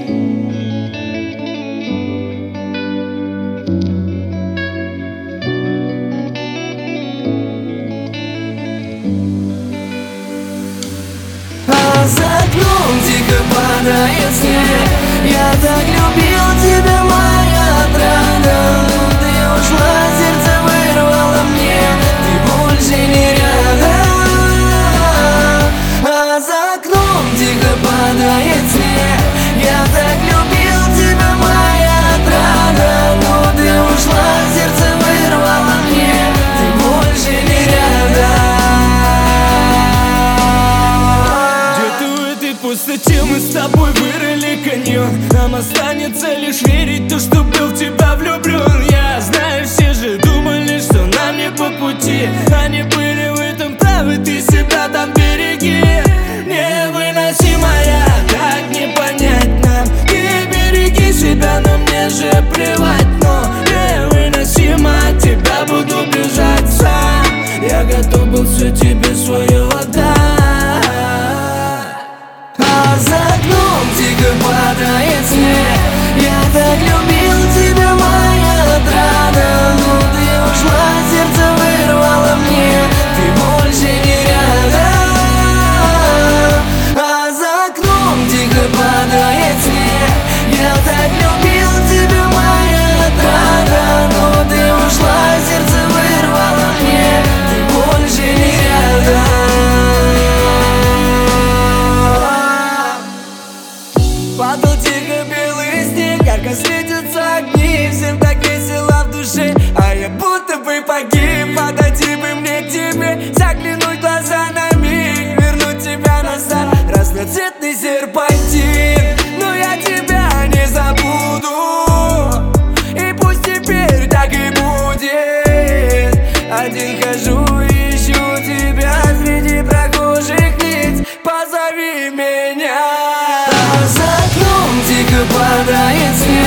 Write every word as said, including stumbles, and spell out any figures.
А за окном тихо падает снег. Я так любил тебя, моя отрада, но ты ушла, сердце вырвало мне, ты больше не рядом. А за окном тихо падает снег. Я так любил тебя, моя отрада, но ты ушла, сердце вырвало мне, ты больше не рядом. Пустоте мы с тобой вырыли каньон. Нам останется лишь верить в то, что был в тебя влюблен. Я знаю, все же думали, что нам не по пути. Они были в этом правы, ты себя там береги. Невыносимая, так не понять нам. Ты береги себя, но мне же плевать. Но невыносимо, от тебя буду бежать сам. Я готов был все тебе свое отдать. А за окном тихо падает снег. Я так любил тебя, моя отрада, но ты ушла, сердце вырвало мне, ты больше не рядом. А за окном тихо падает снег. Я так любил тебя, моя отрада, но ты ушла, сердце вырвало мне, ты больше не рядом. Падал тихо белый снег, ярко светятся огни, всем так весело в душе, а я будто бы погиб. Подойти бы мне к тебе, заглянуть в глаза на миг, вернуть тебя назад, разноцветный серпантин. Но я тебя не забуду, и пусть теперь так и будет. Один хожу и ищу тебя среди прохожих лиц, позови меня. А за окном тихо падает снег.